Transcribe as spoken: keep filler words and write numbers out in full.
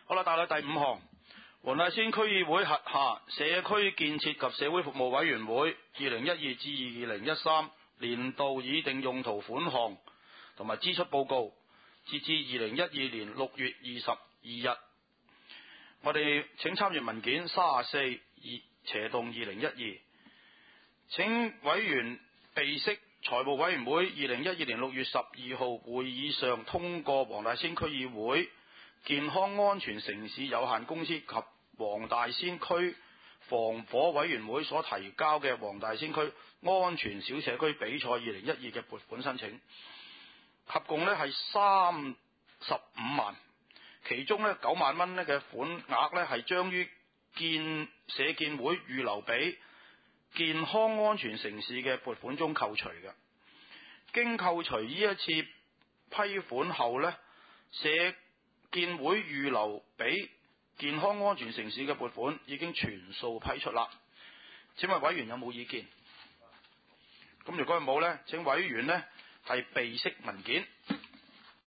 好啦，大概第五項，黃大仙區議會轄下社區建設及社會服務委員會二零一二至二零一三年度擬定用途款項同埋支出報告，截至二零一二年六月二十二日。我哋請參閱文件三十四斜洞二零一二，請委員備悉財務委員會二零一二年六月十二號會議上通過黃大仙區議會健康安全城市有限公司及黃大仙區防火委員會所提交嘅黃大仙區安全小社區比賽二零一二嘅撥款申請，合共呢係三十五萬，其中呢九萬蚊呢嘅款額呢係將於建社建會預留俾健康安全城市嘅撥款中扣除嘅。經扣除呢一次批款後呢，社建會預留俾健康安全城市嘅撥款已經全數批出啦。請問委員有冇意見？咁如果冇呢，請委員呢係備悉文件。